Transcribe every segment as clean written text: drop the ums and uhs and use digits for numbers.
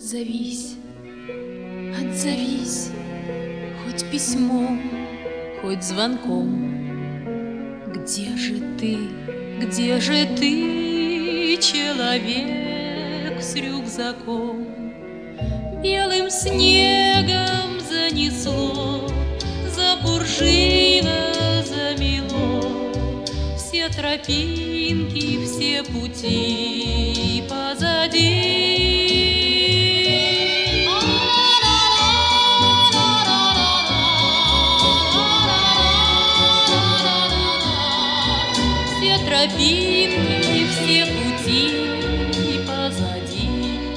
Отзовись, отзовись, хоть письмом, хоть звонком. Где же ты, человек с рюкзаком? Белым снегом занесло, запуржило, замело. Все тропинки, все пути позади. Все тропинки, все пути позади.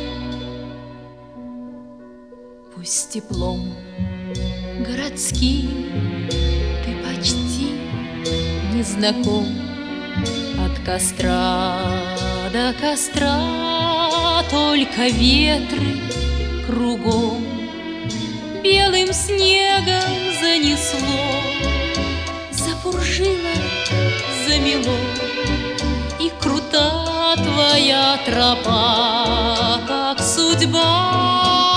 Пусть теплом городским ты почти не знаком. От костра до костра только ветры кругом. Белым снегом занесло, запуржило, замело. И крута твоя тропа, как судьба.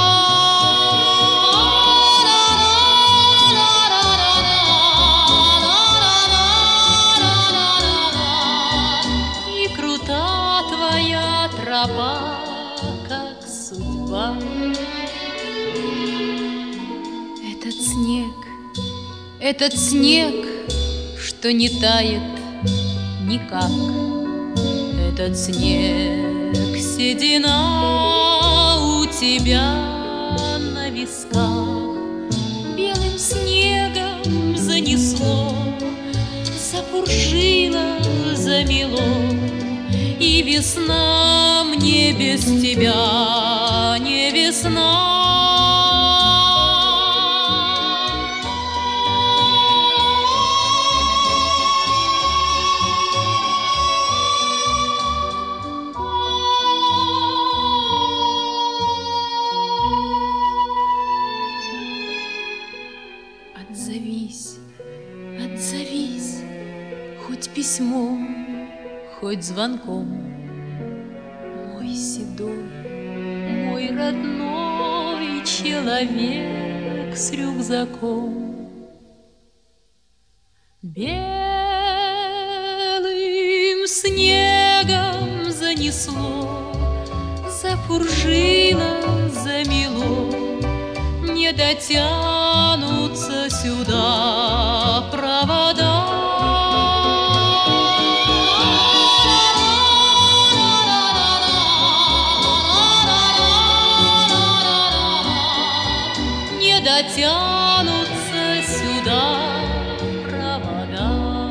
И крута твоя тропа, как судьба. Этот снег, что не тает никак. Этот снег, седина у тебя на висках. Белым снегом занесло, запуржило, замело. И весна мне без тебя не весна. Отзовись, отзовись, хоть письмом, хоть звонком. Мой седой, мой родной человек с рюкзаком. Белым снегом занесло, запуржило, замело. Не дотянутся сюда провода. Не дотянутся сюда провода.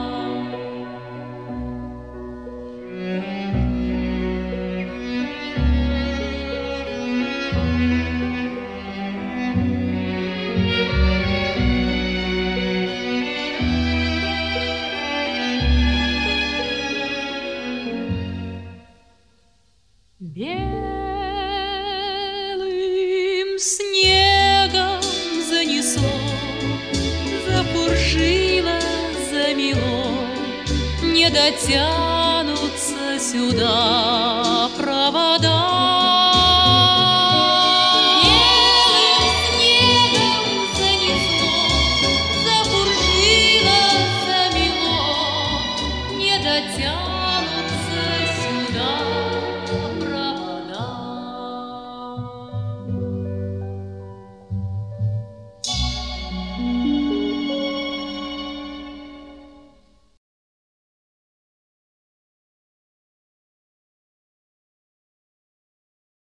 Белым снегом занесло, запуржило, замело. Не дотянутся сюда провода.